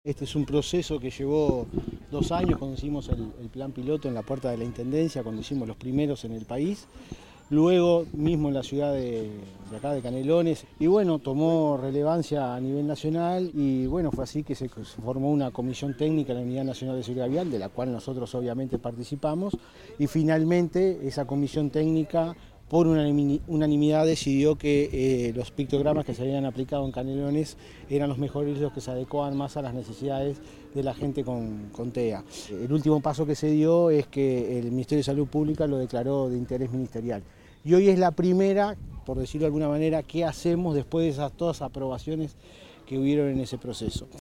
Este es un proceso que llevó 2 años cuando hicimos el plan piloto en la puerta de la Intendencia, cuando hicimos los primeros en el país. Luego mismo en la ciudad de acá de Canelones, y bueno, tomó relevancia a nivel nacional y bueno, fue así que se formó una comisión técnica en la Unidad Nacional de Seguridad Vial, de la cual nosotros obviamente participamos, y finalmente esa comisión técnica por unanimidad decidió que los pictogramas que se habían aplicado en Canelones eran los mejores y los que se adecuaban más a las necesidades de la gente con TEA. El último paso que se dio es que el Ministerio de Salud Pública lo declaró de interés ministerial. Y hoy es la primera, por decirlo de alguna manera, que hacemos después de todas esas aprobaciones que hubieron en ese proceso.